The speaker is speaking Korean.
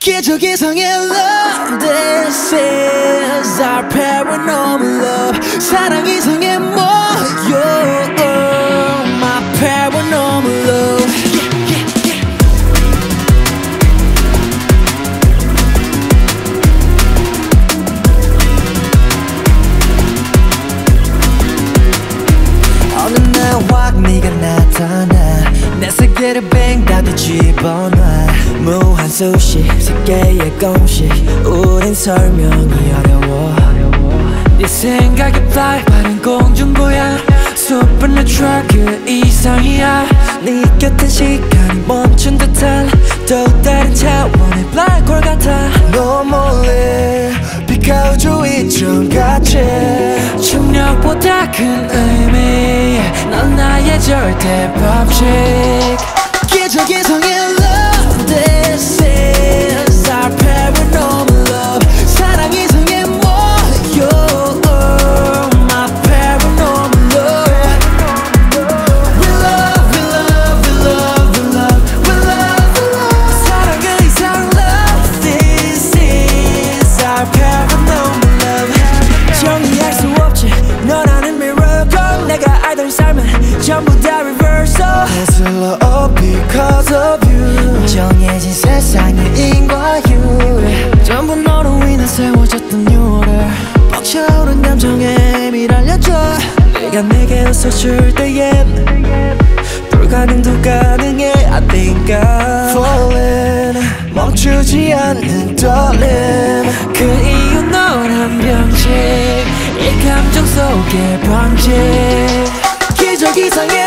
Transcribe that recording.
기적 이상의 love. This is our paranormal love. 사랑 이상의 모여. Oh, my paranormal love. 어느 날 확 네가 나타나 내 세계를 뱅 다 뒤집어놔. 무한 수식 세계의 공식 우린 설명이 어려워. 네 생각에 fly 빠른 공중부양 Supernatural 그 이상이야. 네 곁엔 시간이 멈춘 듯한 또 다른 차원의 black hole 같아. 너 몰래 비가오죠 이정같이 중력보다 큰 의미 넌 나의 절대 법칙. 기적 이상의 love. This is our paranormal love. 사랑 이상의 모여. Oh, my paranormal love. We love, we love, we love, we love, we love, we love. 사랑 그 이상 love. This is our paranormal love. 정의할 수 없지 너라는 miracle. 내가 알던 삶은 전부 다 reversal. It's all because of you. 정해진 세상의 인과 유 전부 너로 인해 세워졌던 new order. 벅차오른 감정에 미랄려줘. 내가 내게 웃어줄 때엔 불가능도 가능해. I think I'm falling. 멈추지 않는 떨림 그 이유 너란 병식 이 감정 속에 번지. 기적 이상의